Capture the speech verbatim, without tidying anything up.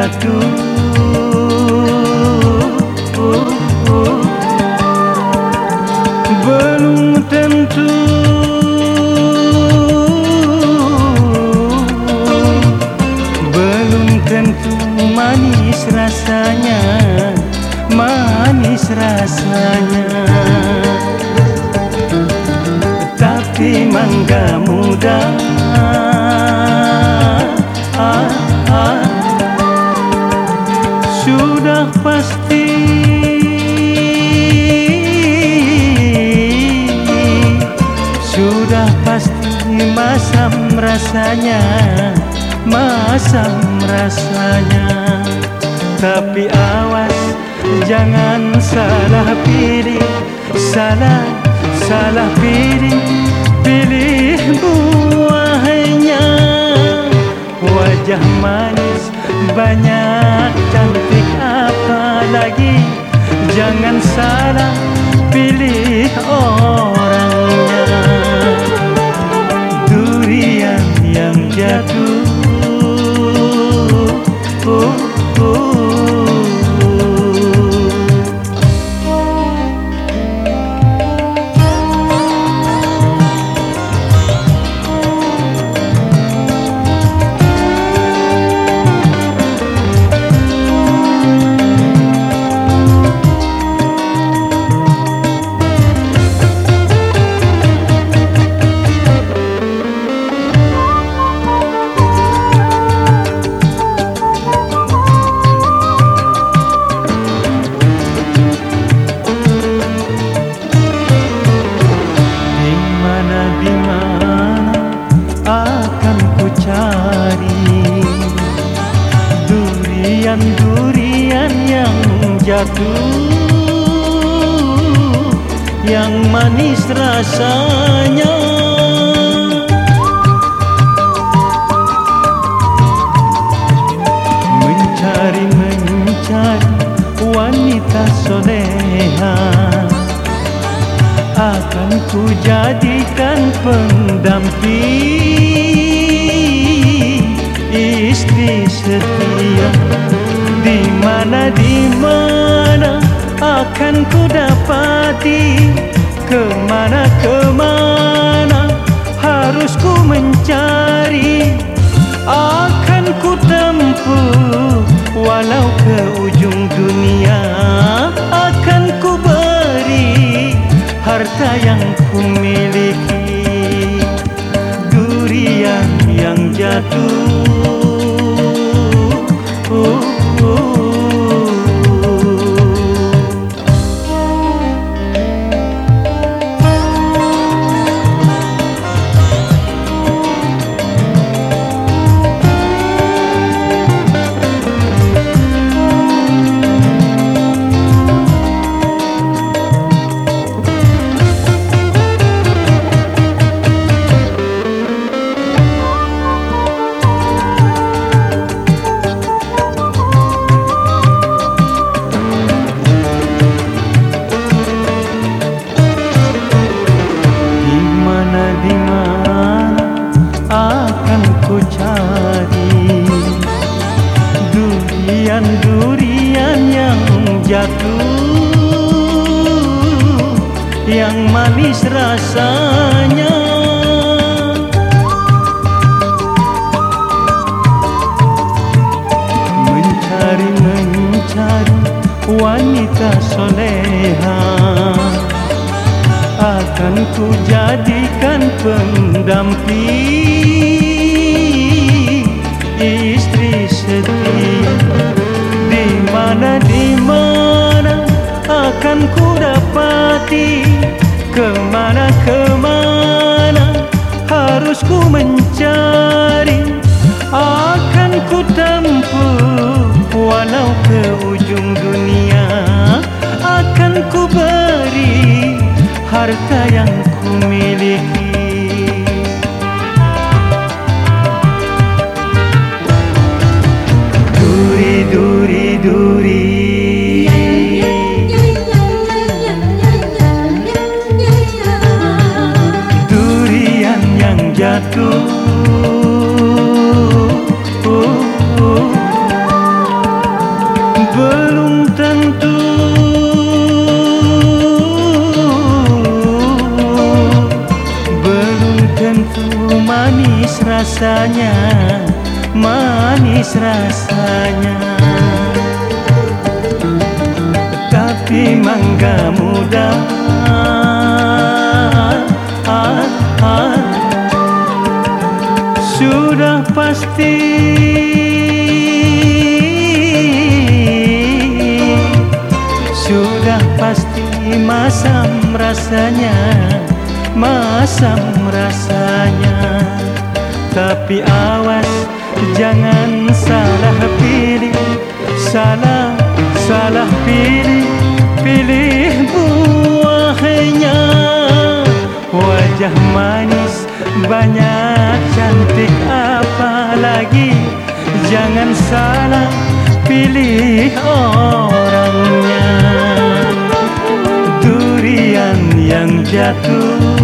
jatuh. Belum tentu Belum tentu manis rasanya, manis rasanya. Tapi mangga muda ah, ah, sudah pasti Sudah pasti masam rasanya, masam rasanya. Tapi awas jangan salah pilih, salah, salah pilih, pilih buahnya. Wajah manis banyak cantik apalagi, jangan salah pilih orangnya. Durian yang jatuh oh, oh. Durian yang jatuh, yang manis rasanya. Mencari-mencari wanita soleha, akan ku jadikan pendamping, istri setia. Di mana, di mana akan ku dapati, kemana, kemana harus ku mencari. Akan ku tempuh walau ke ujung dunia, akan ku beri harta yang ku miliki. Durian yang jatuh oh, oh. Di mana akan ku cari durian-durian yang jatuh, yang manis rasanya. Mencari-mencari wanita soleha, akan ku jadikan pendamping, istri setia. Di mana, di mana akan ku dapati, kemana, kemana harus ku mencari. Akan ku tempuh walau ke ujung dunia, akan ku beri harta yang ku miliki. Duri, duri, duri, durian yang jatuh oh, oh. manis rasanya. Tapi mangga muda ah, ah, sudah pasti Sudah pasti masam rasanya, masam rasanya. Tapi awas jangan salah pilih, salah, salah pilih, pilih buahnya. Wajah manis banyak cantik apalagi, jangan salah pilih orangnya. Durian yang jatuh